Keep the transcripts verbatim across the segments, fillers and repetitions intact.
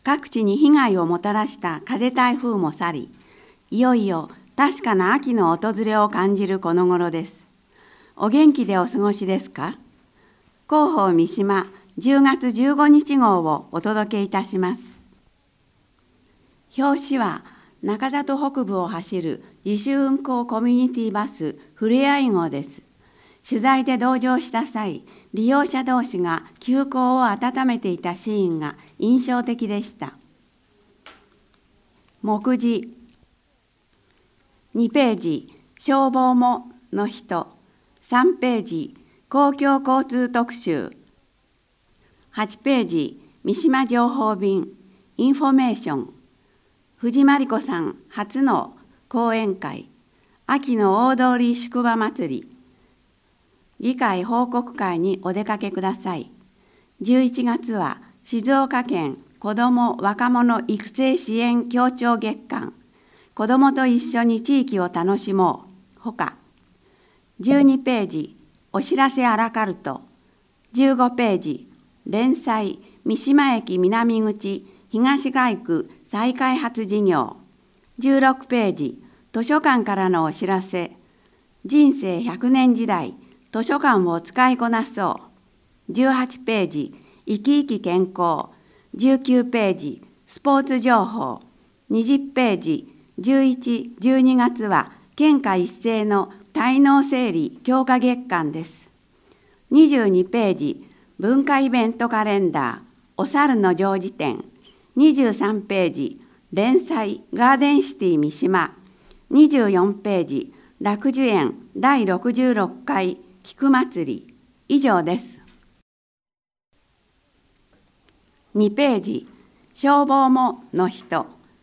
各地に被害をもたらした風台風も去り、いよいよ確かな秋の訪れを感じるこの頃です。お元気でお過ごしですか？広報三島じゅうがつじゅうごにち号をお届けいたします。表紙は中里北部を走る自主運行コミュニティバスふれあい号です。取材で同乗した際、利用者同士が旧交を温めていたシーンが印象的でした。目次にページ、消防もの人、さんページ、公共交通特集、はちページ、三島情報便、インフォメーション、藤真理子さん初の講演会、秋の大通宿場祭り、議会報告会にお出かけください。じゅういちがつは静岡県子ども若者育成支援協調月間、子どもと一緒に地域を楽しもうほか、じゅうにページ、お知らせアラカルト、じゅうごページ、連載三島駅南口東街区再開発事業、じゅうろくページ、図書館からのお知らせ、人生ひゃくねん時代、図書館を使いこなそう。じゅうはちページ、生き生き健康。じゅうきゅうページ、スポーツ情報。にじゅうページ、じゅういち、じゅうにがつは県下一斉の滞納整理強化月間です。にじゅうにページ、文化イベントカレンダー、お猿の常時展。にじゅうさんページ、連載ガーデンシティ三島。にじゅうよんページ、楽寿園だいろくじゅうろっかい菊祭り。以上です。にページ、消防もの人。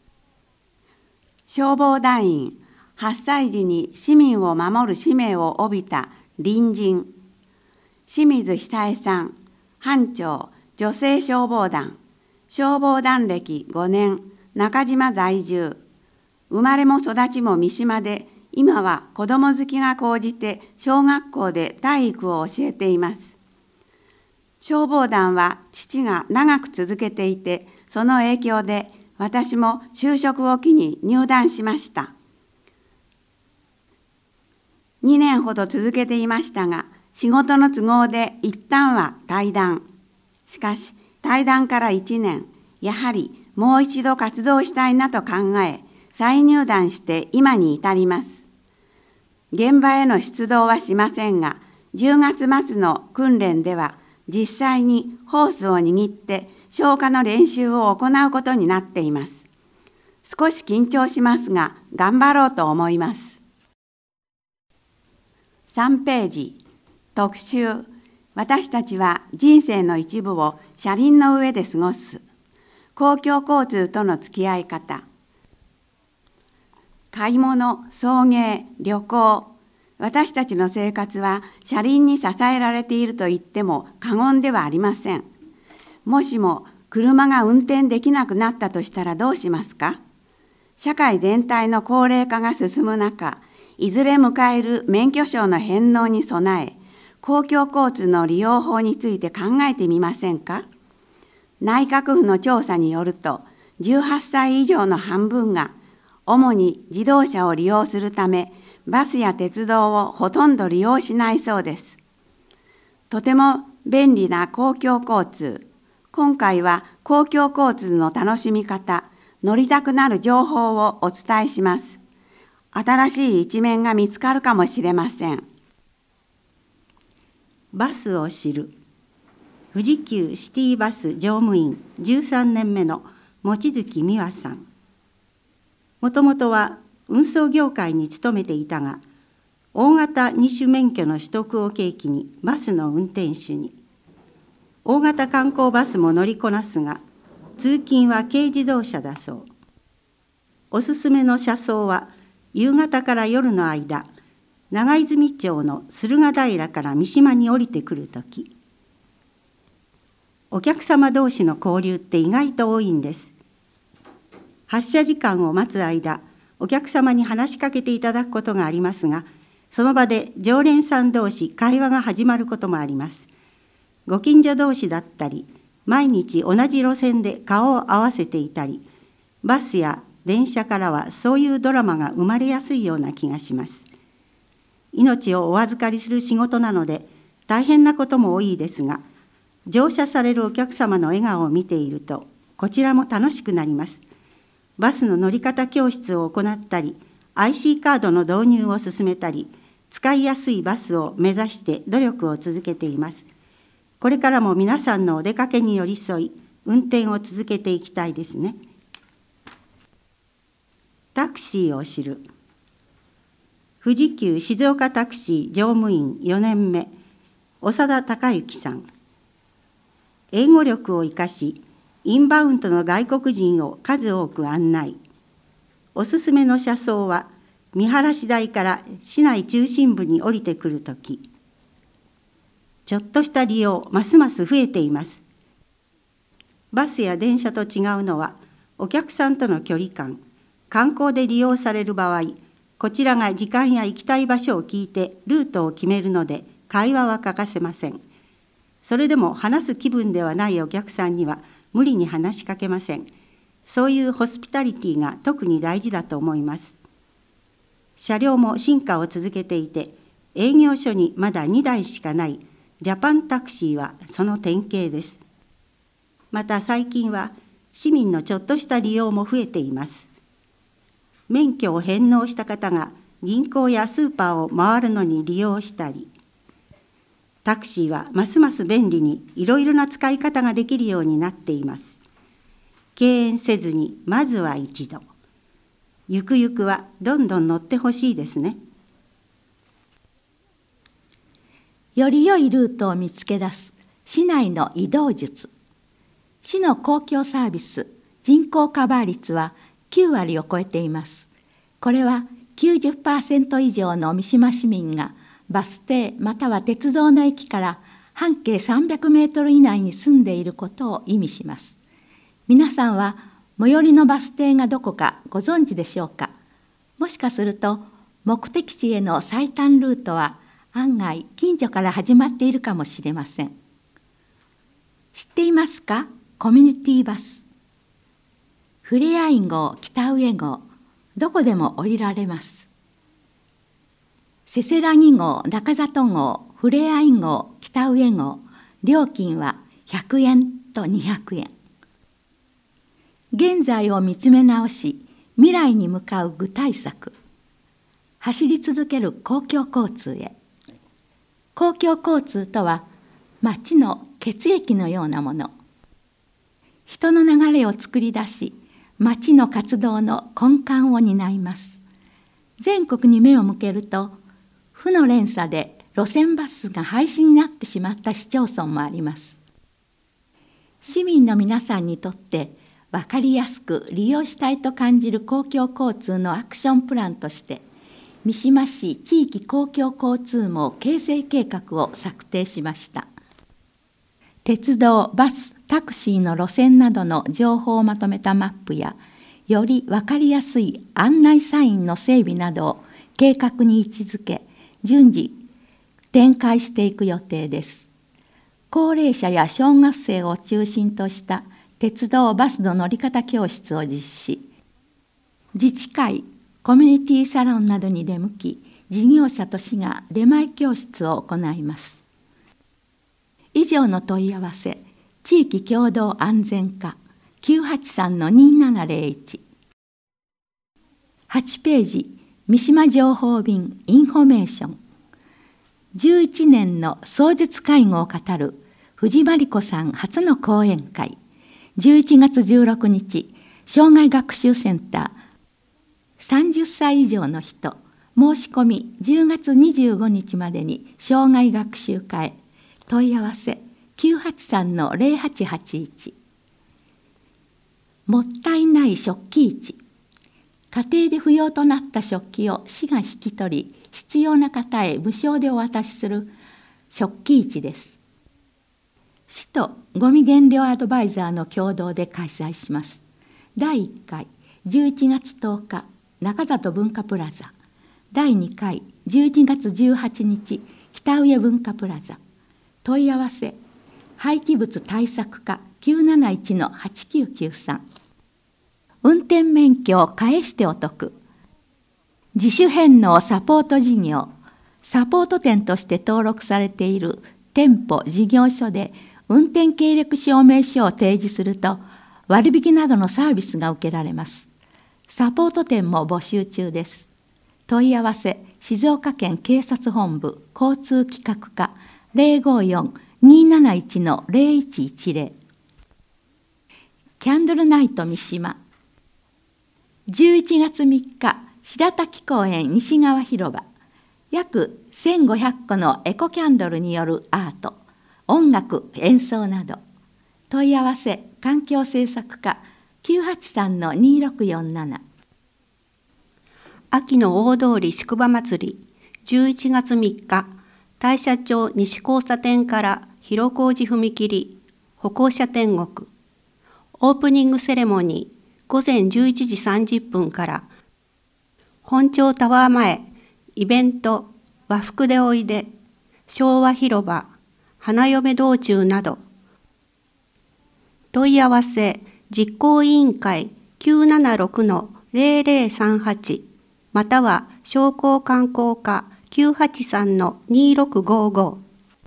消防団員、発災時に市民を守る使命を帯びた隣人。清水久恵さん、班長、女性消防団。消防団歴ごねん、中島在住。生まれも育ちも三島で、今は子ども好きが高じて小学校で体育を教えています。消防団は父が長く続けていて、その影響で私も就職を機に入団しました。にねんほど続けていましたが、仕事の都合で一旦は退団。しかし退団からいちねん、やはりもう一度活動したいなと考え、再入団して今に至ります。現場への出動はしませんが、じゅうがつまつの訓練では実際にホースを握って消火の練習を行うことになっています。少し緊張しますが、頑張ろうと思います。さんページ、特集。私たちは人生の一部を車輪の上で過ごす。公共交通との付き合い方。買い物、送迎、旅行。私たちの生活は車輪に支えられていると言っても過言ではありません。もしも車が運転できなくなったとしたらどうしますか？社会全体の高齢化が進む中、いずれ迎える免許証の返納に備え、公共交通の利用法について考えてみませんか？内閣府の調査によると、じゅうはっさい以上の半分が主に自動車を利用するため、バスや鉄道をほとんど利用しないそうです。とても便利な公共交通。今回は公共交通の楽しみ方、乗りたくなる情報をお伝えします。新しい一面が見つかるかもしれません。 バスを知る。富士急シティバス乗務員じゅうさんねんめの望月美和さん。もともとは運送業界に勤めていたが、大型二種免許の取得を契機にバスの運転手に。大型観光バスも乗りこなすが、通勤は軽自動車だそう。おすすめの車窓は、夕方から夜の間、長泉町の駿河平から三島に降りてくるとき。お客様同士の交流って意外と多いんです。発車時間を待つ間、お客様に話しかけていただくことがありますが、その場で常連さん同士会話が始まることもあります。ご近所同士だったり、 毎日同じ路線で顔を合わせていたり、バスや電車からはそういうドラマが生まれやすいような気がします。命をお預かりする仕事なので大変なことも多いですが、乗車されるお客様の笑顔を見ているとこちらも楽しくなります。バスの乗り方教室を行ったり、アイシー カードの導入を進めたり、使いやすいバスを目指して努力を続けています。これからも皆さんのお出かけに寄り添い、運転を続けていきたいですね。タクシーを知る。富士急静岡タクシー乗務員よねんめ、長田孝之さん。英語力を生かし、インバウンドの外国人を数多く案内。おすすめの車窓は、見晴らし台から市内中心部に降りてくるとき。ちょっとした利用、ますます増えています。バスや電車と違うのは、お客さんとの距離感、観光で利用される場合、こちらが時間や行きたい場所を聞いてルートを決めるので、会話は欠かせません。それでも話す気分ではないお客さんには無理に話しかけません。そういうホスピタリティが特に大事だと思います。車両も進化を続けていて、営業所にまだにだいしかないジャパンタクシーはその典型です。また最近は市民のちょっとした利用も増えています。免許を返納した方が銀行やスーパーを回るのに利用したり、タクシーはますます便利にいろいろな使い方ができるようになっています。敬遠せずにまずは一度。ゆくゆくはどんどん乗ってほしいですね。 より良いルートを見つけ出す市内の移動術。市の公共サービス人口カバー率はきゅうわりを超えています。これは きゅうじゅっパーセント 以上の三島市民がバス停または鉄道の駅から半径さんびゃくメートル以内に住んでいることを意味します。皆さんは最寄りのバス停がどこかご存知でしょうか。もしかすると目的地への最短ルートは案外近所から始まっているかもしれません。知っていますか？コミュニティバス。ふれあい号、北上号、どこでも降りられます。せせらぎ号、中里号、ふれあい号、北上号、料金はひゃくえんとにひゃくえん。現在を見つめ直し、未来に向かう具体策。走り続ける公共交通へ。公共交通とは、街の血液のようなもの。人の流れを作り出し、街の活動の根幹を担います。全国に目を向けると、負の連鎖で路線バスが廃止になってしまった市町村もあります。市民の皆さんにとって、分かりやすく利用したいと感じる公共交通のアクションプランとして、三島市地域公共交通網形成計画を策定しました。鉄道、バス、タクシーの路線などの情報をまとめたマップや、より分かりやすい案内サインの整備などを計画に位置づけ、順次展開していく予定です。高齢者や小学生を中心とした鉄道・バスの乗り方教室を実施。自治会、コミュニティサロンなどに出向き、事業者と市が出前教室を行います。以上の問い合わせ、地域共同安全課 きゅうはちさんのにーななぜろいち。はちページ、三島情報便インフォメーション。じゅういちねんの壮絶介護を語る藤真理子さん初の講演会。じゅういちがつじゅうろくにち、障害学習センター。さんじゅっさい以上の人、申し込みじゅうがつにじゅうごにちまでに障害学習課へ。問い合わせきゅうはちさんのぜろはちはちいち。もったいない食器市。家庭で不要となった食器を市が引き取り、必要な方へ無償でお渡しする食器市です。市とごみ減量アドバイザーの共同で開催します。だいいっかい、じゅういちがつとおか、中里文化プラザ。だいにかい、じゅういちがつじゅうはちにち、北上文化プラザ。問い合わせ、廃棄物対策課きゅうなないちのはちきゅうきゅうさん。運転免許を返してお得。自主返納サポート事業、サポート店として登録されている店舗事業所で運転経歴証明書を提示すると割引などのサービスが受けられます。サポート店も募集中です。問い合わせ、静岡県警察本部交通企画課 ゼロごよん にーなないちのゼロいちいちゼロ。キャンドルナイト三島。じゅういちがつみっか、白滝公園西側広場。約せんごひゃっこのエコキャンドルによるアート、音楽、演奏など。問い合わせ、環境政策課 きゅうはちさんのにーろくよんなな。 秋の大通り宿場祭り、じゅういちがつみっか、大社町西交差点から広小路踏切、歩行者天国。オープニングセレモニー、ごぜんじゅういちじさんじゅっぷんから、本町タワー前、イベント、和服でおいで、昭和広場、花嫁道中など。問い合わせ、実行委員会 きゅうななろくのゼロゼロさんはち、または商工観光課きゅうはちさんのにーろくごご。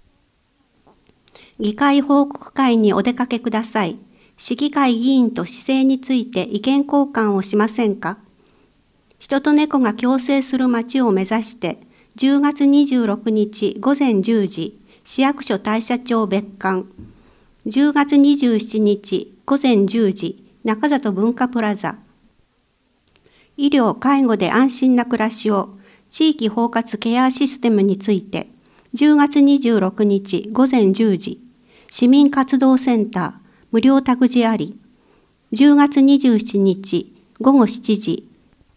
議会報告会にお出かけください。市議会議員と市政について意見交換をしませんか？人と猫が共生する街を目指して、じゅうがつにじゅうろくにちごぜんじゅうじ、市役所大社町別館。じゅうがつにじゅうしちにちごぜんじゅうじ、中里文化プラザ。医療・介護で安心な暮らしを、地域包括ケアシステムについて、じゅうがつにじゅうろくにちごぜんじゅうじ、市民活動センター、無料託児あり。じゅうがつにじゅうしちにちごごしちじ、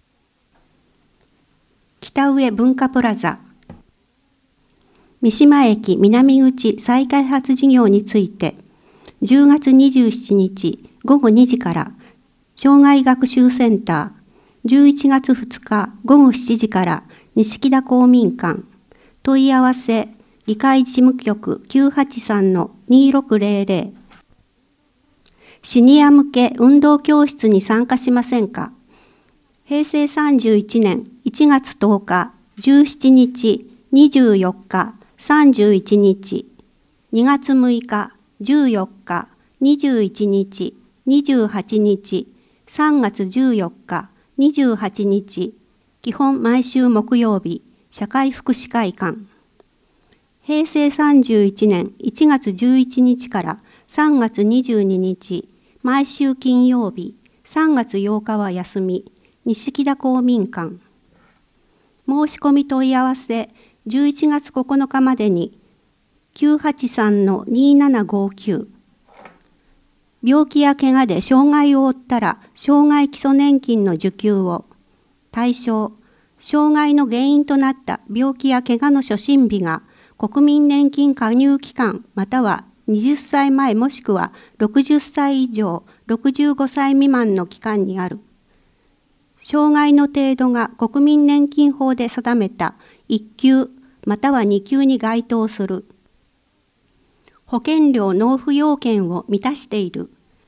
北上文化プラザ。三島駅南口再開発事業について、じゅうがつにじゅうしちにちごごにじから、障害学習センター、じゅういちがつふつかごごしちじから錦田公民館。問い合わせ、議会事務局きゅうはちさんのにーろくゼロゼロ。シニア向け運動教室に参加しませんか？へいせいさんじゅういちねんいちがつとおか、じゅうしちにち、にじゅうよっか、さんじゅういちにち、にがつむいか、じゅうよっか、にじゅういちにち、にじゅうはちにち、さんがつじゅうよっか、にじゅうはちにち、基本毎週木曜日、社会福祉会館。へいせいさんじゅういちねんいちがつじゅういちにちからさんがつにじゅうににち、毎週金曜日、さんがつようかは休み、錦田公民館。申し込み問い合わせ、じゅういちがつここのかまでに、きゅうはちさんのにーななごきゅう。病気や怪我で障害を負ったら、障害基礎年金の受給を。対象、障害の原因となった病気や怪我の初診日が、国民年金加入期間またははたちまえもしくはろくじゅっさい以上ろくじゅうごさい未満の期間にある。障害の程度が国民年金法で定めたいっきゅうまたはにきゅうに該当する。保険料納付要件を満たしている。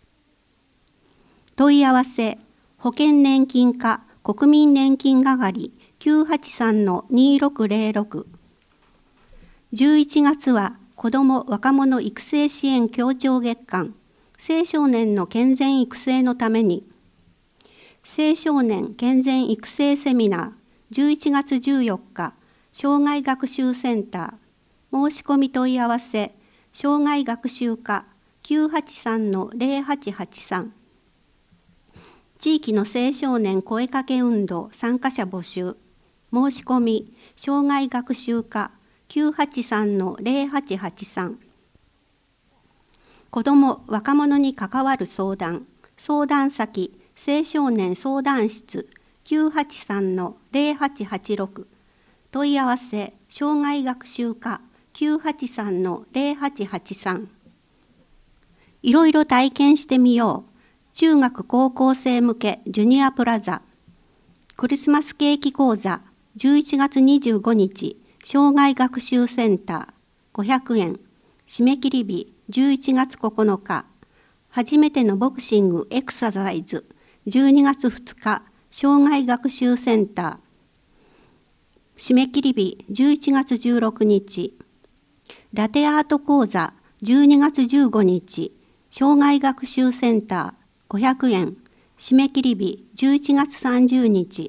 問い合わせ、保険年金課国民年金係きゅうはちさんのにーろくゼロろく。じゅういちがつは子ども・若者育成支援協調月間、青少年の健全育成のために、青少年健全育成セミナーじゅういちがつじゅうよっか、障害学習センター、申し込み問い合わせ、障害学習課きゅうはちさんのゼロはちはちさん。地域の青少年声かけ運動参加者募集、申し込み、障害学習課きゅうはちさんのゼロはちはちさん。子ども・若者に関わる相談、相談先、青少年相談室きゅうはちさんのゼロはちはちろく。問い合わせ、障害学習課きゅうはちさんのゼロはちはちさん。いろいろ体験してみよう。中学高校生向けジュニアプラザ。クリスマスケーキ講座じゅういちがつにじゅうごにち。障害学習センターごひゃくえん。締め切り日じゅういちがつここのか。 初めてのボクシングエクササイズじゅうにがつふつか障害学習センター締め切り日じゅういちがつじゅうろくにちラテアート講座じゅうにがつじゅうごにち障害学習センターごひゃくえん締め切り日じゅういちがつさんじゅうにち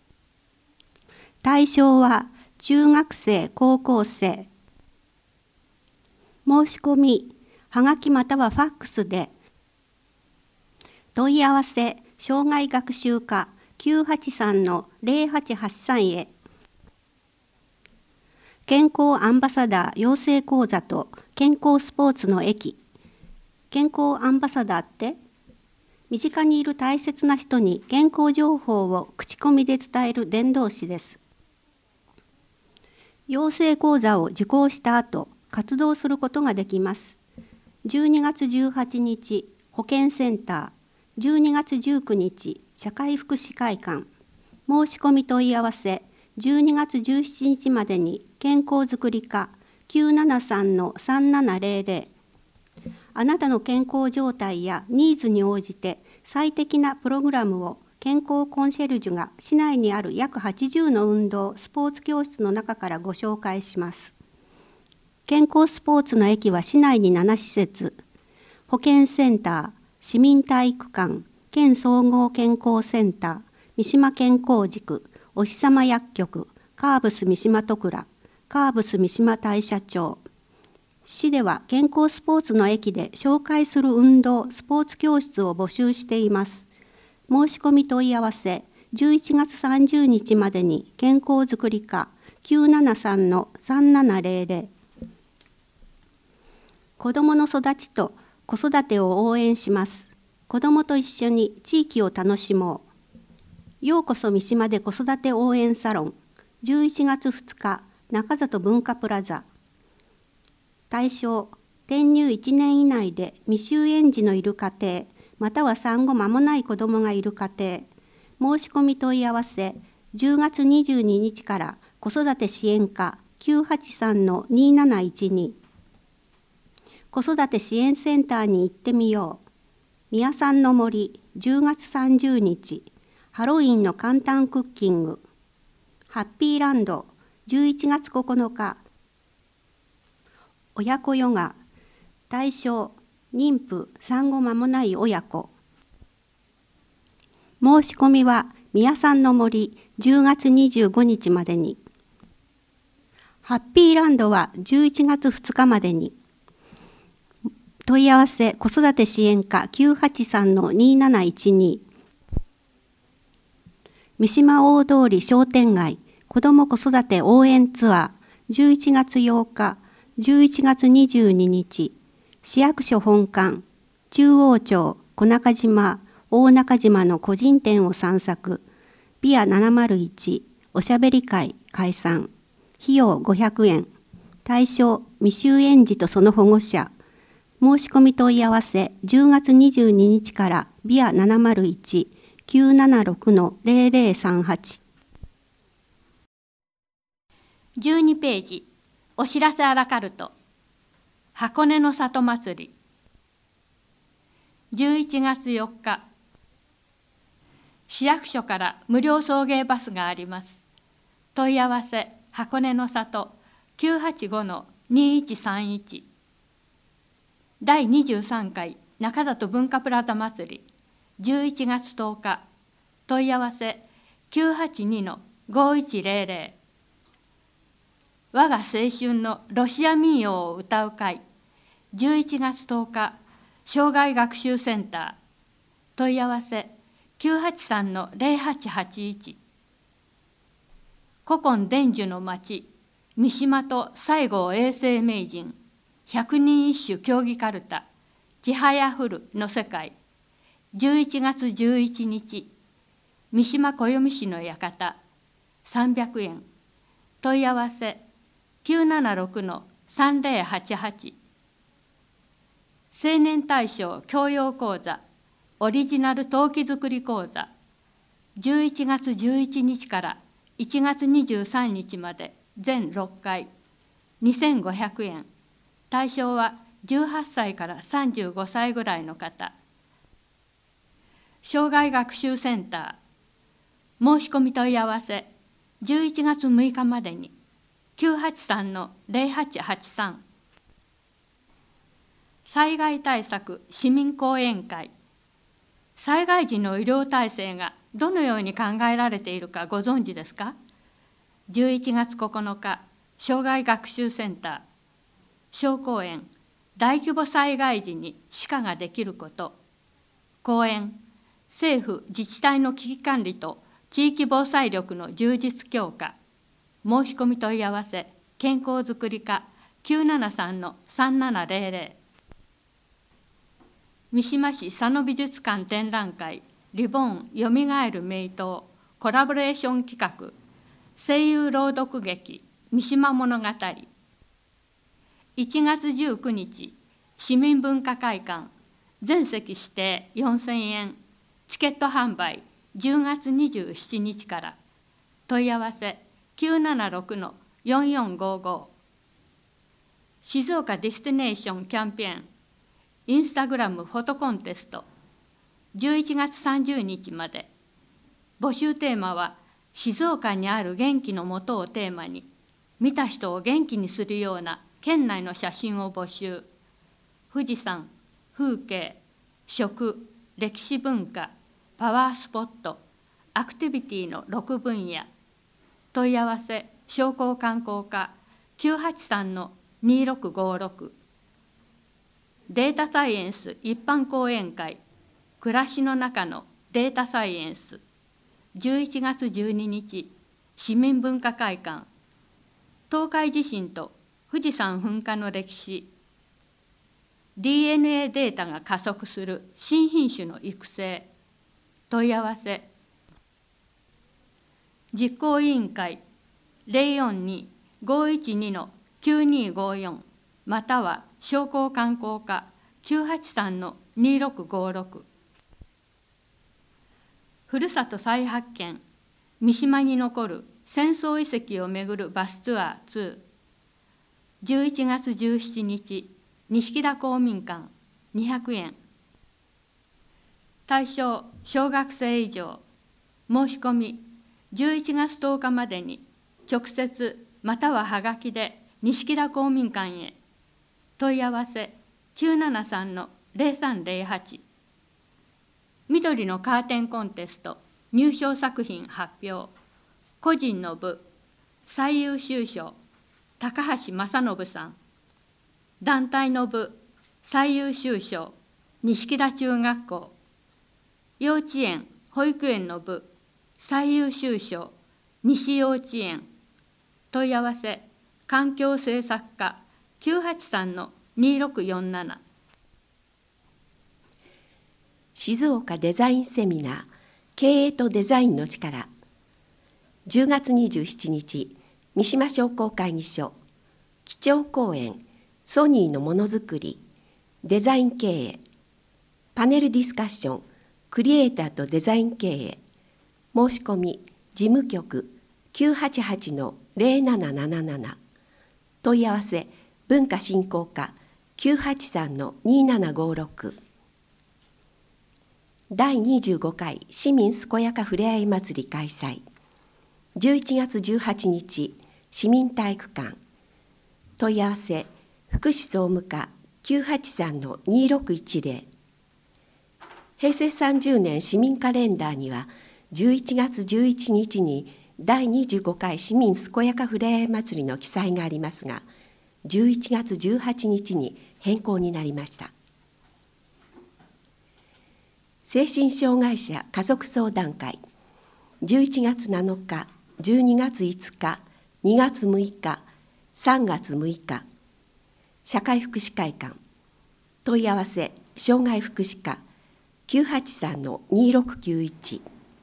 対象は中学生高校生申し込みはがきまたはファックスで問い合わせ障害学習課 きゅうはちさんのゼロはちはちさん へ健康アンバサダー養成講座と健康スポーツの駅健康アンバサダーって身近にいる大切な人に健康情報を口コミで伝える伝道師です。養成講座を受講した後、活動することができます。じゅうにがつじゅうはちにち、保健センター、じゅうにがつじゅうくにち、社会福祉会館、申し込み問い合わせ、じゅうにがつじゅうしちにちまでに健康づくり課 きゅうななさんのさんななゼロゼロあなたの健康状態やニーズに応じて最適なプログラムを健康コンシェルジュが市内にある約はちじゅうの運動・スポーツ教室の中からご紹介します。健康スポーツの駅は市内にななしせつ、保健センター、市民体育館、県総合健康センター、三島健康塾、お日様薬局、カーブス三島戸倉、カーブス三島大社町。市では健康スポーツの駅で紹介する運動・スポーツ教室を募集しています。申し込み問い合わせ、じゅういちがつさんじゅうにちまでに健康づくり課 きゅうななさんのさんななゼロゼロ子どもの育ちと子育てを応援します。子どもと一緒に地域を楽しもう。ようこそ三島で子育て応援サロンじゅういちがつふつか中里文化プラザ対象転入いちねん以内で未就園児のいる家庭または産後間もない子どもがいる家庭申し込み問い合わせじゅうがつにじゅうににちから子育て支援課 きゅうはちさんのになないちに子育て支援センターに行ってみよう。宮さんの森じゅうがつさんじゅうにちハロウィンの簡単クッキングハッピーランドじゅういちがつここのか親子ヨガ対象妊婦産後間もない親子申し込みは宮さんの森じゅうがつにじゅうごにちまでにハッピーランドはじゅういちがつふつかまでに問い合わせ子育て支援課 きゅうはちさんのになないちに三島大通り商店街子ども子育て応援ツアーじゅういちがつようかじゅういちがつにじゅうににち市役所本館中央町小中島大中島の個人店を散策ビアななまるいちおしゃべり会開催費用ごひゃくえん対象未就園児とその保護者申し込み問い合わせじゅうがつにじゅうににちからビアななまるいち きゅうななろくのゼロゼロさんはちじゅうにページお知らせアラカルト箱根の里祭りじゅういちがつよっか市役所から無料送迎バスがあります。問い合わせ箱根の里 きゅうはちごのにいちさんいちだいにじゅうさんかい中里文化プラザ祭りじゅういちがつとおか問い合わせきゅうはちにのごいちゼロゼロ我が青春のロシア民謡を歌う会じゅういちがつとおか障害学習センター問い合わせきゅうはちさんのゼロはちはちいち古今伝授の町三島と西郷永世名人百人一首競技かるたちはやふるの世界じゅういちがつじゅういちにち三島暦師の館さんびゃくえん問い合わせきゅうななろくのさんゼロはちはち青年大将教養講座オリジナル陶器作り講座じゅういちがつじゅういちにちからいちがつにじゅうさんにちまで全ろっかいにせんごひゃくえん対象はじゅうはっさいからさんじゅうごさいぐらいの方。障害学習センター、申し込み問い合わせじゅういちがつむいかまでに きゅうはちさんのゼロはちはちさん。災害対策市民講演会。災害時の医療体制がどのように考えられているかご存知ですか？じゅういちがつここのか、障害学習センター、小講演、大規模災害時に歯科ができること。講演、政府・自治体の危機管理と地域防災力の充実強化。申し込み問い合わせ、健康づくり課 きゅうななさんのさんななゼロゼロ。三島市佐野美術館展覧会リボンよみがえる名刀コラボレーション企画声優朗読劇三島物語。いちがつじゅうくにち市民文化会館全席指定よんせんえんチケット販売じゅうがつにじゅうしちにちから。問い合わせきゅうななろくのよんよんごご。静岡ディスティネーションキャンペーンインスタグラムフォトコンテストじゅういちがつさんじゅうにちまで。募集テーマは静岡にある元気のもとをテーマに見た人を元気にするような県内の写真を募集。富士山、風景、食、歴史文化、パワースポット、アクティビティのろくぶんや。問い合わせ商工観光課きゅうはちさんのにろくごろく。データサイエンス一般講演会暮らしの中のデータサイエンスじゅういちがつじゅうににち市民文化会館東海地震と富士山噴火の歴史 ディーエヌエー データが加速する新品種の育成。問い合わせ実行委員会 ゼロよんに ごいちに のきゅうにごよんまたは商工観光課 きゅうはちさんのにろくごろく。ふるさと再発見三島に残る戦争遺跡をめぐるバスツアーに。じゅういちがつじゅうしちにち錦田公民館にひゃくえん。対象小学生以上。申し込みじゅういちがつとおかまでに直接またははがきで錦田公民館へ。問い合わせきゅうななさんのゼロさんゼロはち。緑のカーテンコンテスト入賞作品発表。個人の部最優秀賞高橋正信さん。団体の部最優秀賞錦田中学校。幼稚園保育園の部最優秀賞西幼稚園。問い合わせ環境政策課きゅうはちさんのにろくよんなな。 静岡デザインセミナー経営とデザインの力。じゅうがつにじゅうしちにち三島商工会議所基調講演ソニーのものづくりデザイン経営パネルディスカッションクリエイターとデザイン経営。申し込み事務局 きゅうはちはちのゼロなななななな。問い合わせ文化振興課 きゅうはちさんのにななごろく。だいにじゅうごかい市民健やかふれあい祭り開催。じゅういちがつじゅうはちにち市民体育館。問い合わせ福祉総務課 きゅうはちさんのにろくいちゼロ。へいせいさんじゅうねん市民カレンダーにはじゅういちがつじゅういちにちにだいにじゅうごかい市民健やかふれあい祭りの記載がありますが、じゅういちがつじゅうはちにちに変更になりました。精神障害者家族相談会じゅういちがつなのか、じゅうにがついつか、にがつむいか、さんがつむいか。社会福祉会館。問い合わせ障害福祉課 きゅうはちさんのにろくきゅういち。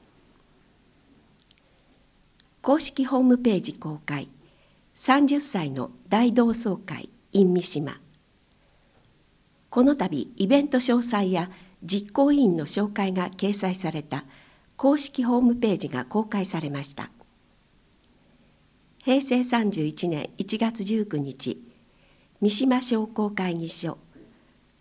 公式ホームページ公開さんじゅっさいの大同窓会 in 三島。この度イベント詳細や実行委員の紹介が掲載された公式ホームページが公開されました。へいせいさんじゅういちねんいちがつじゅうくにち三島商工会議所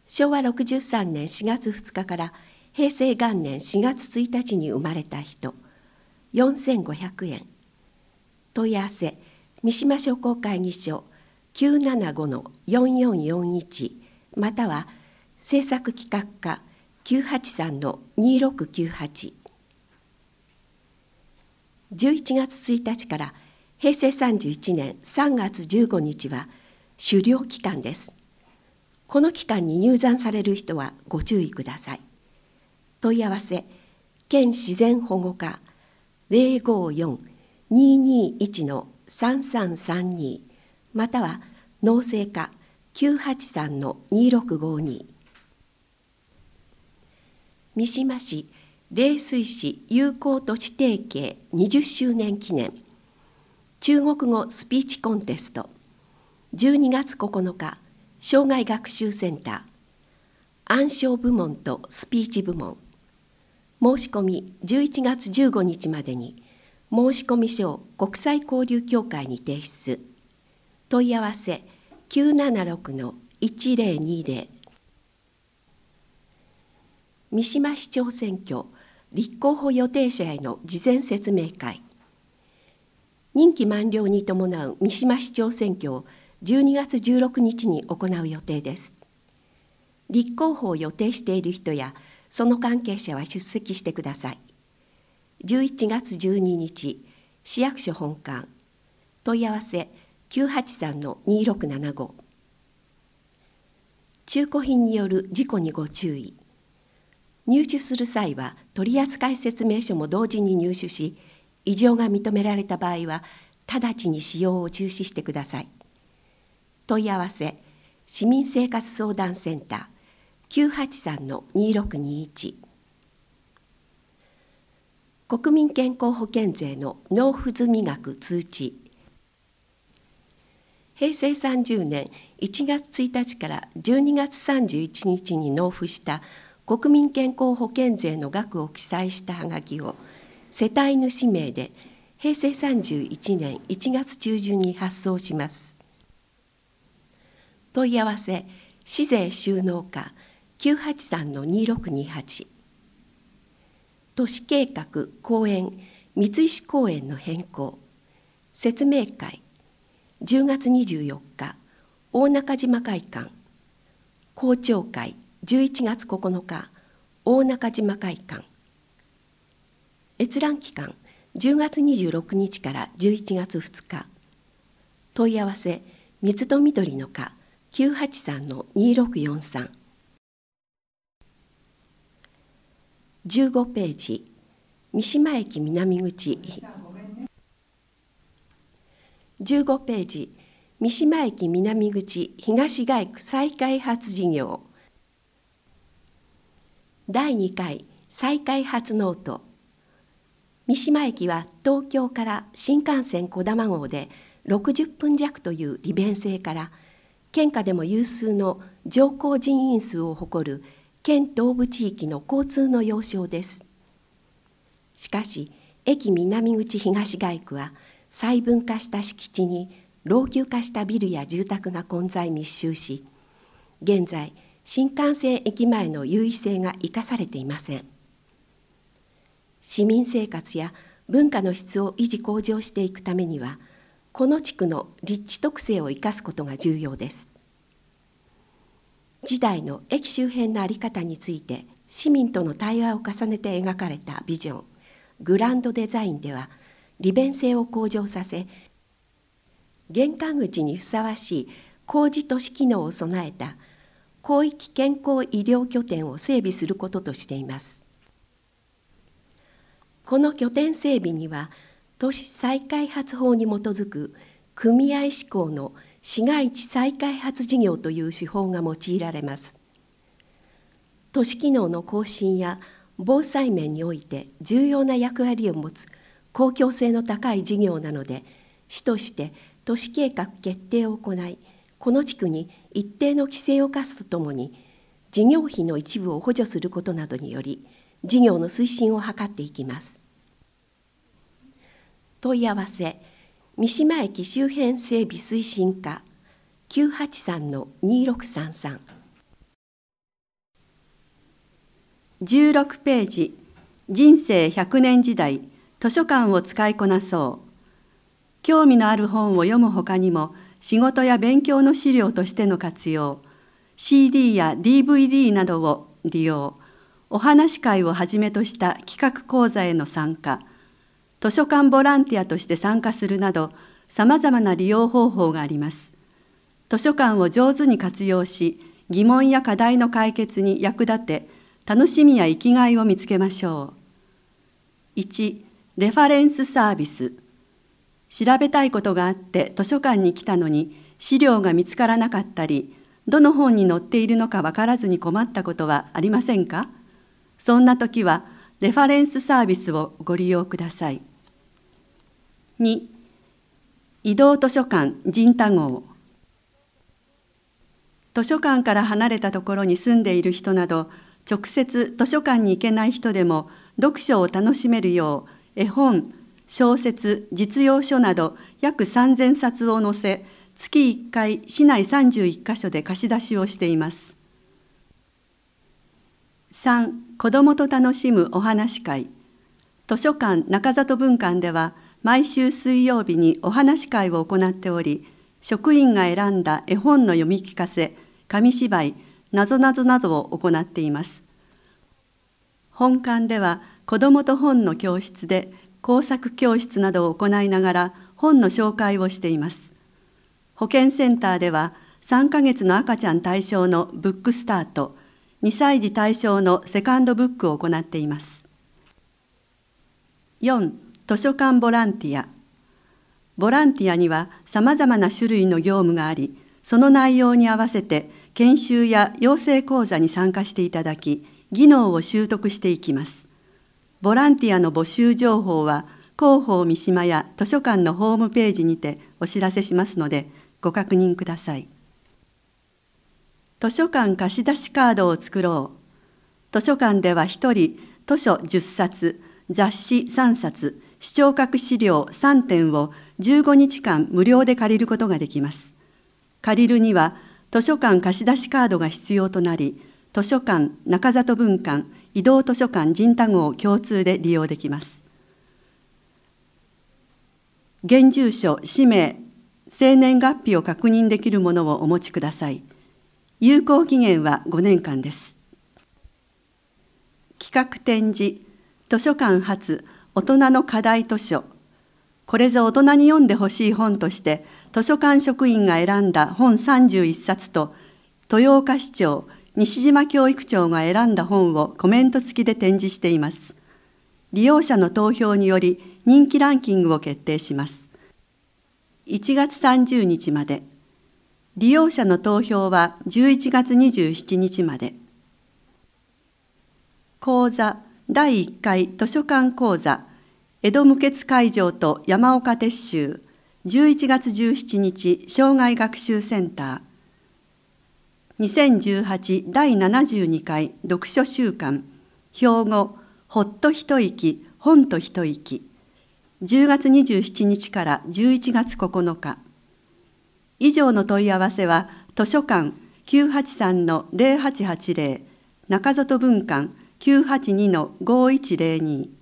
しょうわろくじゅうさんねんしがつふつかからへいせいがんねんしがつついたちに生まれた人、よんせんごひゃくえん。問い合わせ、三島商工会議所 きゅうななごのよんよんよんいち または制作企画課 きゅうはちさんのにろくきゅうはち。じゅういちがつついたちからへいせいさんじゅういちねんさんがつじゅうごにちは狩猟期間です。この期間に入山される人はご注意ください。問い合わせ、県自然保護課 ゼロごよん にーにーいち のさんさんさんに または農政課 きゅうはちさんのにろくごに。三島市冷水市友好都市提携にじゅっしゅうねん記念中国語スピーチコンテスト、じゅうにがつここのか障害学習センター暗唱部門とスピーチ部門。申し込みじゅういちがつじゅうごにちまでに申し込み書を国際交流協会に提出。問い合わせ きゅうななろくのいちぜろにぜろ。三島市長選挙立候補予定者への事前説明会。任期満了に伴う三島市長選挙をじゅうにがつじゅうろくにちに行う予定です。立候補を予定している人やその関係者は出席してください。じゅういちがつじゅうににち、市役所本館。問い合わせきゅうはちさんのにろくななご。中古品による事故にご注意。入手する際は取扱説明書も同時に入手し、異常が認められた場合は直ちに使用を中止してください。問い合わせ、市民生活相談センター きゅうはちさんのにろくにいち。国民健康保険税の納付済額通知。へいせいさんじゅうねんいちがつついたちからじゅうにがつさんじゅういちにちに納付した国民健康保険税の額を記載したはがきを世帯主名でへいせいさんじゅういちねんいちがつちゅうじゅんに発送します。問い合わせ、市税収納課 きゅうはちさんのにろくにはち。都市計画公園三石公園の変更。説明会じゅうがつにじゅうよっか大中島会館。公聴会じゅういちがつここのか大中島会館。閲覧期間じゅうがつにじゅうろくにちからじゅういちがつふつか。問い合わせ、三つと緑の課 きゅうはちさんのにろくよんさん。じゅうごページ、三島駅南口。じゅうごページ、三島駅南口東街区再開発事業。だいにかい再開発ノート。三島駅は東京から新幹線こだま号でろくじゅっぷんじゃくという利便性から県下でも有数の乗降人員数を誇る県東部地域の交通の要衝です。しかし駅南口東街区は細分化した敷地に老朽化したビルや住宅が混在密集し、現在新幹線駅前の優位性が生かされていません。市民生活や文化の質を維持向上していくためには、この地区の立地特性を生かすことが重要です。時代の駅周辺の在り方について市民との対話を重ねて描かれたビジョン、グランドデザインでは、利便性を向上させ、玄関口にふさわしい公示都市機能を備えた広域健康医療拠点を整備することとしています。この拠点整備には、都市再開発法に基づく組合志向の市街地再開発事業という手法が用いられます。都市機能の更新や防災面において重要な役割を持つ公共性の高い事業なので、市として都市計画決定を行い、この地区に一定の規制を課すとともに、事業費の一部を補助することなどにより、事業の推進を図っていきます。問い合わせ、三島駅周辺整備推進課 きゅうはちさんのにろくさんさん。 じゅうろくページ、人生ひゃくねん時代、図書館を使いこなそう。興味のある本を読むほかにも、仕事や勉強の資料としての活用、シーディー や ディーブイディー などを利用、お話し会をはじめとした企画講座への参加、図書館ボランティアとして参加するなど、さまざまな利用方法があります。図書館を上手に活用し、疑問や課題の解決に役立て、楽しみや生きがいを見つけましょう。いち、レファレンスサービス。調べたいことがあって図書館に来たのに資料が見つからなかったり、どの本に載っているのかわからずに困ったことはありませんか？そんな時はレファレンスサービスをご利用ください。に、移動図書館陣太号。図書館から離れたところに住んでいる人など、直接図書館に行けない人でも読書を楽しめるよう、絵本、小説、実用書など約さんぜんさつを載せ、月いっかい市内さんじゅういっかしょで貸し出しをしています。さん、子どもと楽しむお話し会。図書館中里文館では毎週水曜日にお話し会を行っており、職員が選んだ絵本の読み聞かせ、紙芝居、なぞなぞなどを行っています。本館では子どもと本の教室で工作教室などを行いながら本の紹介をしています。保健センターではさんかげつの赤ちゃん対象のブックスタート、にさい児対象のセカンドブックを行っています。よん、図書館ボランティア。ボランティアにはさまざまな種類の業務があり、その内容に合わせて研修や養成講座に参加していただき、技能を習得していきます。ボランティアの募集情報は広報三島や図書館のホームページにてお知らせしますのでご確認ください。図書館貸出カードを作ろう。図書館ではひとり図書じゅっさつ、雑誌さんさつ、視聴覚資料さんてんをじゅうごにちかん無料で借りることができます。借りるには図書館貸出カードが必要となり、図書館中里文館、移動図書館陣太号共通で利用できます。現住所、氏名、生年月日を確認できるものをお持ちください。有効期限はごねんかんです。企画展示、図書館発大人の課題図書。これぞ大人に読んでほしい本として、図書館職員が選んだ本さんじゅういっさつと、豊岡市長、西島教育長が選んだ本をコメント付きで展示しています。利用者の投票により人気ランキングを決定します。いちがつさんじゅうにちまで。利用者の投票はじゅういちがつにじゅうしちにちまで。講座だいいっかい図書館講座江戸無血会場と山岡鉄舟じゅういちがつじゅうしちにち生涯学習センターにせんじゅうはちだいななじゅうにかい読書週間標語ほっと一息本と一息じゅうがつにじゅうしちにちからじゅういちがつここのか以上の問い合わせは図書館 きゅうはちさんのゼロはちはちゼロ 中里文館 きゅうはちにのごいちゼロに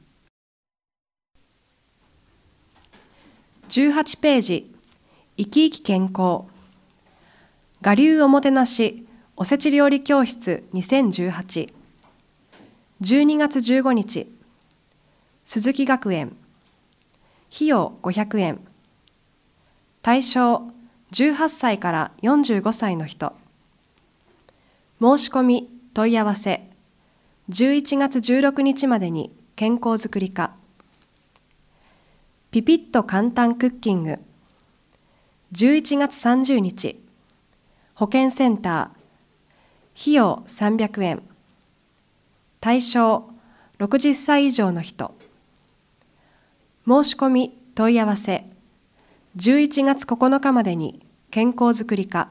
じゅうはちページ生き生き健康我流おもてなしおせち料理教室にせんじゅうはち じゅうにがつじゅうごにち鈴木学園費用ごひゃくえん対象じゅうはっさいからよんじゅうごさいの人申し込み問い合わせじゅういちがつじゅうろくにちまでに健康づくり課ピピッと簡単クッキングじゅういちがつさんじゅうにち保健センター費用さんびゃくえん対象ろくじゅっさい以上の人申し込み問い合わせじゅういちがつここのかまでに健康づくり課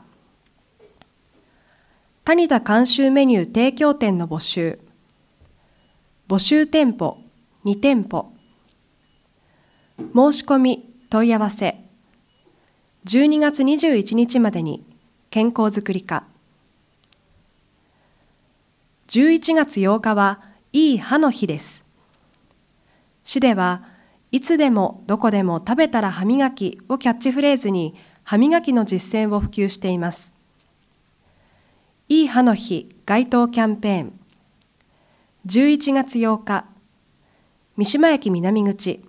谷田監修メニュー提供店の募集募集店舗にてんぽ申し込み問い合わせじゅうにがつにじゅういちにちまでに健康づくり課じゅういちがつようかはいい歯の日です。市ではいつでもどこでも食べたら歯磨きをキャッチフレーズに歯磨きの実践を普及しています。いい歯の日街頭キャンペーンじゅういちがつようか三島駅南口。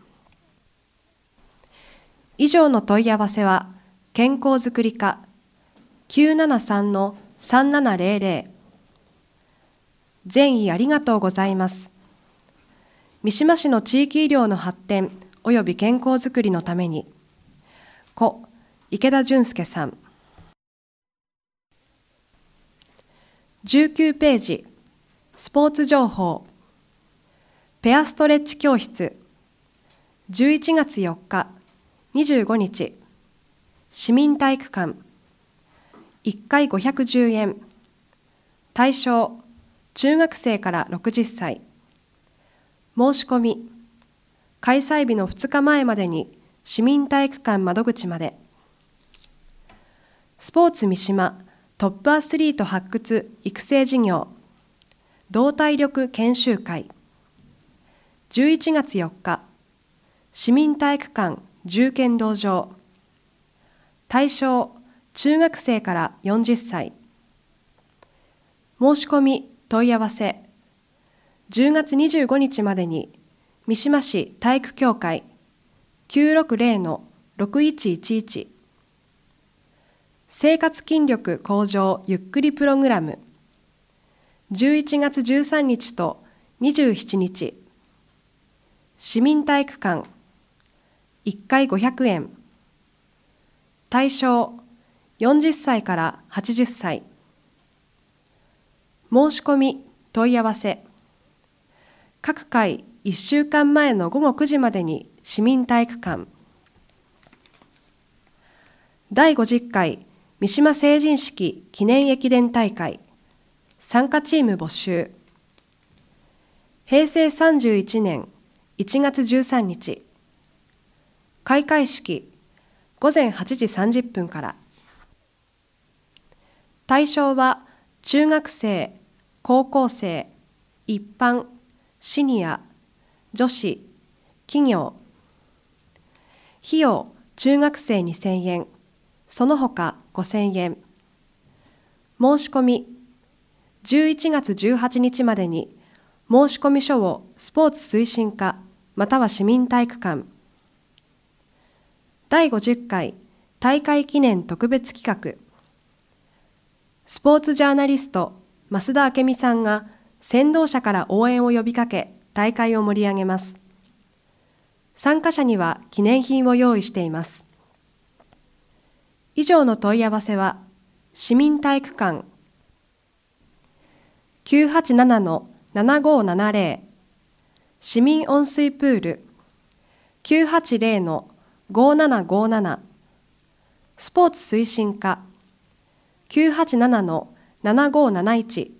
以上の問い合わせは健康づくり課 きゅうななさんのさんななゼロゼロ。善意ありがとうございます。三島市の地域医療の発展及び健康づくりのために故池田俊介さん。じゅうきゅうページスポーツ情報。ペアストレッチ教室じゅういちがつよっかにじゅうごにち市民体育館いっかいごひゃくじゅうえん。対象中学生からろくじゅっさい。申し込み開催日のふつかまえまでに市民体育館窓口まで。スポーツ三島トップアスリート発掘育成事業動体力研修会じゅういちがつよっか市民体育館重剣道場。対象中学生からよんじゅっさい。申し込み問い合わせじゅうがつにじゅうごにちまでに三島市体育協会 きゅうろくゼロのろくいちいちいち。生活筋力向上ゆっくりプログラムじゅういちがつじゅうさんにちとにじゅうしちにち。市民体育館いっかいごひゃくえん。対象よんじゅっさいからはちじゅっさい。申し込み問い合わせ各回いっしゅうかんまえのごごくじまでに市民体育館。だいごじゅっかい三島成人式記念駅伝大会参加チーム募集。へいせいさんじゅういちねんいちがつじゅうさんにち。開会式ごぜんはちじさんじゅっぷんから。対象は中学生、高校生、一般、シニア、女子、企業。費用中学生にせんえん、その他ごせんえん。申し込みじゅういちがつじゅうはちにちまでに申し込み書をスポーツ推進課または市民体育館。だいごじゅっかい大会記念特別企画。スポーツジャーナリスト増田明美さんが先導者から応援を呼びかけ大会を盛り上げます。参加者には記念品を用意しています。以上の問い合わせは市民体育館 きゅうはちななのななごーななゼロ 市民温水プール きゅうはちゼロのごーななごーなな スポーツ推進課 きゅうはちななのななごーなないち。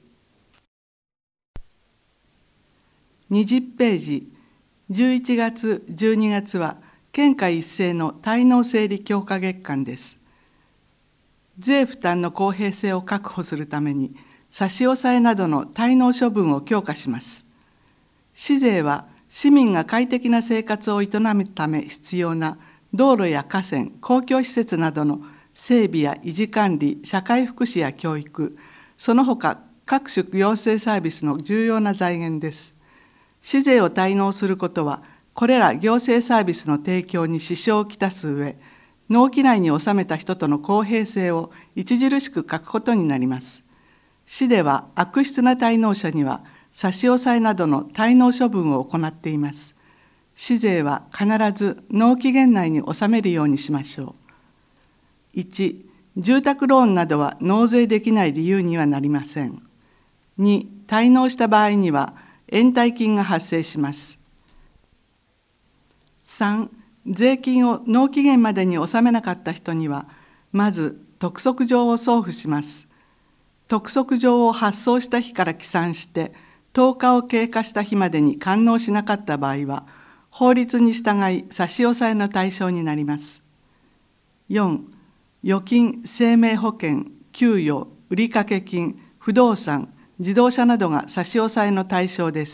にじゅっページじゅういちがつじゅうにがつは県下一斉の滞納整理強化月間です。税負担の公平性を確保するために差し押さえなどの滞納処分を強化します。市税は市民が快適な生活を営むため必要な道路や河川、公共施設などの整備や維持管理、社会福祉や教育、その他各種行政サービスの重要な財源です。市税を滞納することは、これら行政サービスの提供に支障をきたす上、納期内に納めた人との公平性を著しく欠くことになります。市では悪質な滞納者には差し押さえなどの滞納処分を行っています。市税は必ず納期限内に納めるようにしましょう。いち、住宅ローンなどは納税できない理由にはなりません。に、滞納した場合には延滞金が発生します。さん、税金を納期限までに納めなかった人には、まず督促状を送付します。督促状を発送した日から起算して、とおかを経過した日までに完納しなかった場合は、法律に従い差し押さえの対象になります。よん、預金、生命保険、給与、売掛金、不動産、 自動車などが差し押さえの対象です。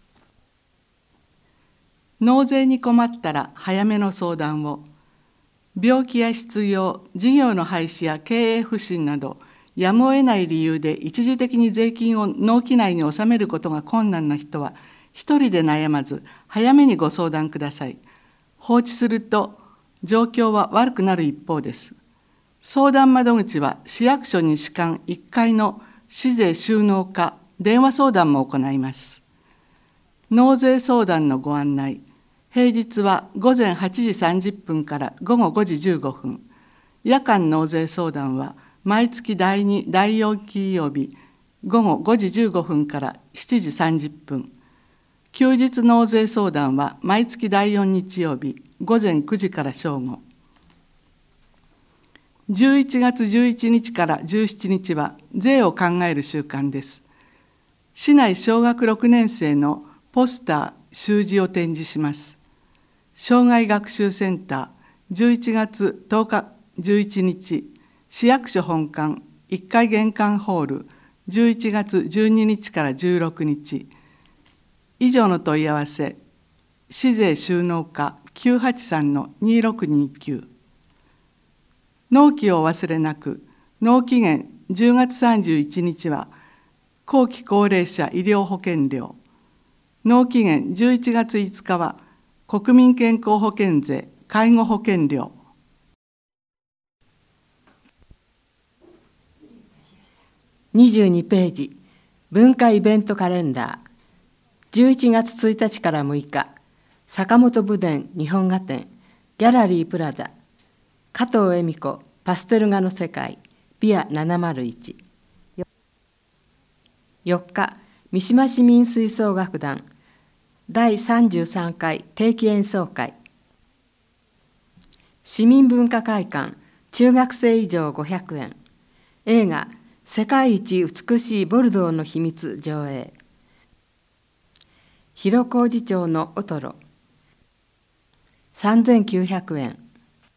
納税に困ったら早めの相談を。病気や失業、事業の廃止や経営不振など、やむを得ない理由で一時的に税金を納期内に納めることが困難な人は、一人で悩まず、早めにご相談ください。放置すると、状況は悪くなる一方です。相談窓口は、市役所西館いっかいの市税収納課電話相談も行います。納税相談のご案内。平日は午前はちじさんじゅっぷんから午後ごじじゅうごふん。夜間納税相談は毎月だいに、だいよん金曜日午後ごじじゅうごふんからしちじさんじゅっぷん。休日納税相談は毎月だいよん日曜日午前くじから正午。じゅういちがつじゅういちにちからじゅうしちにちは税を考える週間です。市内小学ろくねん生のポスター、習字を展示します。障害学習センター、じゅういちがつとおかじゅういちにち、市役所本館いっかい玄関ホール、じゅういちがつじゅうににちからじゅうろくにち。以上の問い合わせ、市税収納課 きゅうはちさんのにろくにきゅう。納期をお忘れなく、納期限じゅうがつさんじゅういちにちは、後期高齢者医療保険料、納期限じゅういちがついつかは、国民健康保険税、介護保険料。 にじゅうにページ、文化イベントカレンダー。じゅういちがつついたちからむいか、坂本武田日本画展、ギャラリープラザ、加藤恵美子パステル画の世界、ビアななまるいち。よっか、三島市民吹奏楽団、だいさんじゅうさんかい定期演奏会。市民文化会館、中学生以上ごひゃくえん。映画、世界一美しいボルドーの秘密上映。広小路町のオトロ、さんぜんきゅうひゃくえん。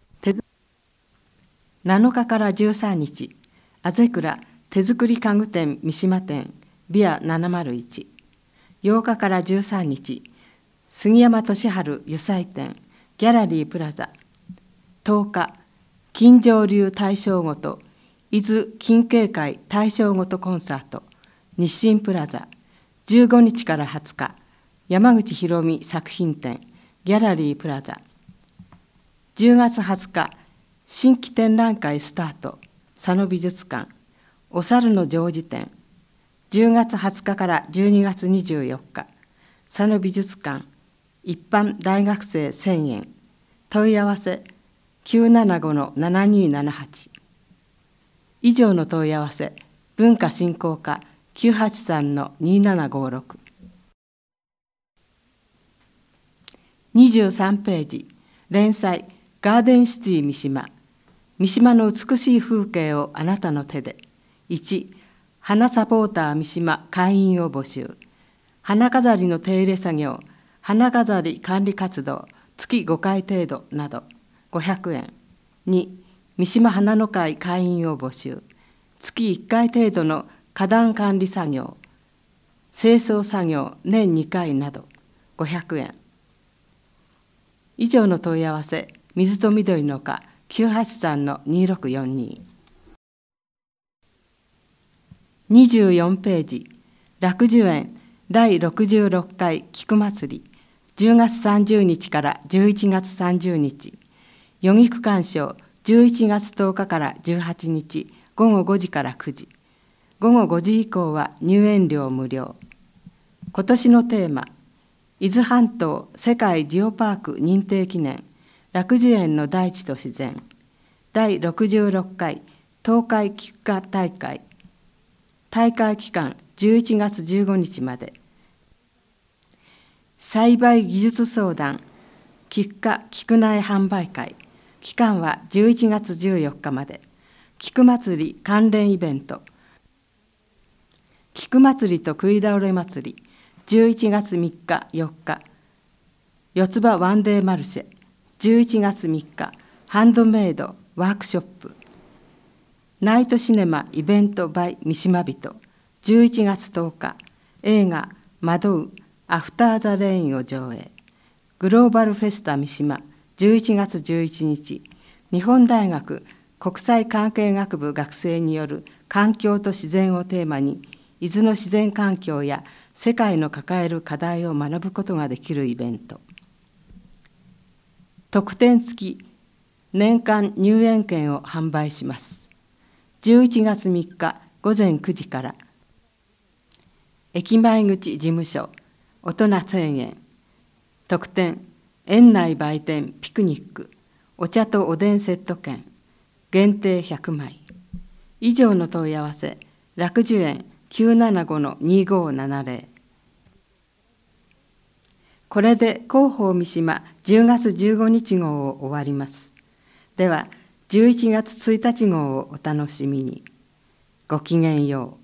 なのかからじゅうさんにち、あぜくら手作り家具店三島店、ビアななまるいち。ようかからじゅうさんにち、杉山俊治油彩店、ギャラリープラザ。とおか、金城流大正ごと、伊豆金慶会大正ごとコンサート、日清プラザ。じゅうごにちからはつか、山口博美作品展、ギャラリープラザ。じゅうがつはつか、新規展覧会スタート、佐野美術館、お猿の常時展。じゅうがつはつかからじゅうにがつにじゅうよっか、佐野美術館、一般大学生せんえん。問い合わせ、きゅうななごのななにーななはち。以上の問い合わせ、文化振興課 きゅうはちさんのにーななごろく。にじゅうさんページ、連載、ガーデンシティ三島。三島の美しい風景をあなたの手で。いち、花サポーター三島会員を募集。花飾りの手入れ作業、花飾り管理活動、月ごかい程度など、ごひゃくえん。に、三島花の会会員を募集。月いっかい程度の花壇管理作業、清掃作業年にかいなど、ごひゃくえん。以上の問い合わせ、水と緑の課 きゅうはちさんのにろくよんに。にじゅうよんページ、楽寿園だいろくじゅうろっかい菊祭り、じゅうがつさんじゅうにちからじゅういちがつさんじゅうにち、余儀区鑑賞じゅういちがつとおかからじゅうはちにち、ごごごじからくじ、ごごごじ以降は入園料無料。今年のテーマ、伊豆半島世界ジオパーク認定記念、楽寿園の大地と自然、だいろくじゅうろっかい東海菊花大会、大会期間じゅういちがつじゅうごにちまで。栽培技術相談、菊花菊苗販売会、期間はじゅういちがつじゅうよっかまで。菊祭り関連イベント、菊祭りと食い倒れ祭り、じゅういちがつみっかよっか、四つ葉ワンデーマルシェ、じゅういちがつみっかハンドメイドワークショップ、ナイトシネマイベント by 三島人、 じゅういちがつとおか、映画「惑うアフター・ザ・レイン」を上映。グローバルフェスタ三島じゅういちがつじゅういちにち、日本大学国際関係学部学生による環境と自然をテーマに、伊豆の自然環境や世界の抱える課題を学ぶことができるイベント。特典付き年間入園券を販売します。じゅういちがつみっかごぜんくじから、駅前口事務所、大人せんえん、特典、園内売店ピクニック、お茶とおでんセット券、限定ひゃくまい。以上の問い合わせ、楽寿園 きゅうななごのにごーななぜろ。これで広報三島じゅうがつじゅうごにち号を終わります。では、じゅういちがつついたち号をお楽しみに。ごきげんよう。